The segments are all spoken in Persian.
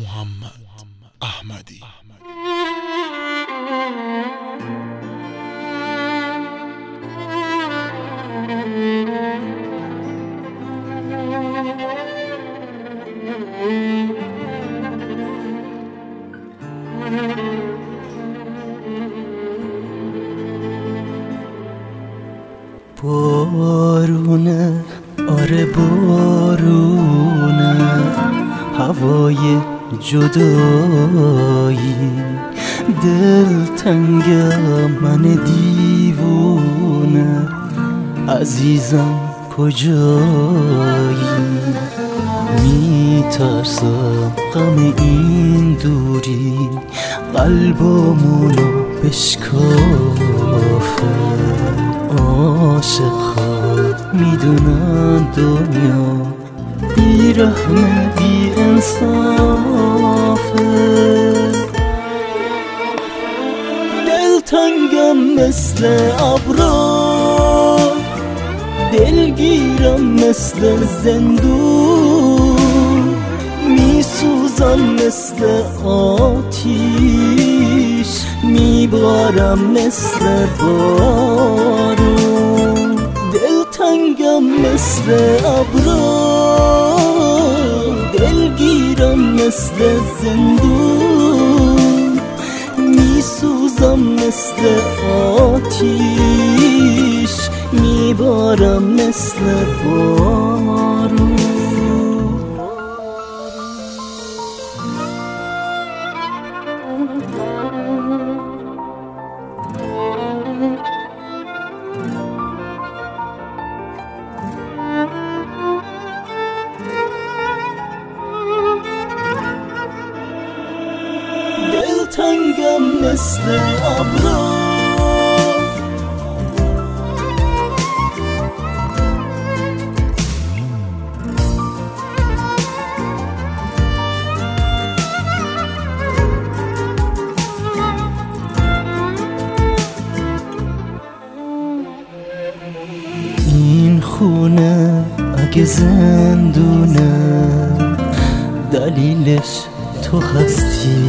محمد احمدی. بارونه، آره بارونه، هوای جدایی، دلتنگم من دیوونه، عزیزم کجایی؟ میترسم غم این دوری قلبمونو بشکافه. عاشق‌ها میدونن دنیا بیرحمه بی انصافه. دلتنگم مثل ابرا، دلگیرم مثل زندون، میسوزم مثل آتیش، میبارم مثل بارون. دلتنگم مثل ابرا، دلگیرم مثل زندون، میسوزم مثل آتیش، میبارم مثل بارون. دلتنگم مثل ابرا، این خونه اگه زندونه دلیلش تو هستی،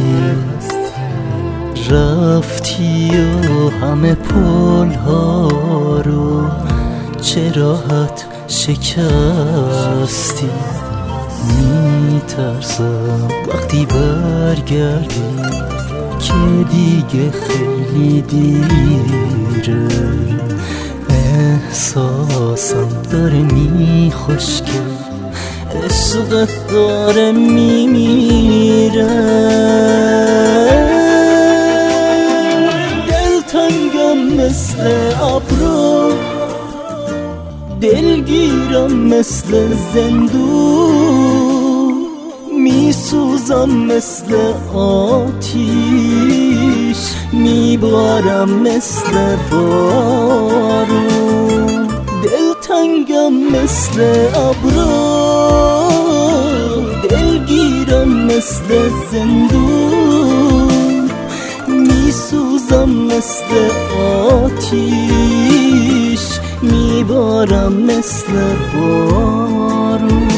رفتی و همه پل‌ها رو چه راحت شکستی. میترسم وقتی برگردی که دیگه خیلی دیره، احساسم داره میخشکه، عشقت داره میمیره. دلتنگم مثل ابرا، دلگیرم مثل زندون، میسوزم مثل آتیش، میبارم مثل بارون. دلتنگم مثل ابرا، دلگیرم مثل زندون، میسوزم مثل آتیش، میبارم مثل بارون.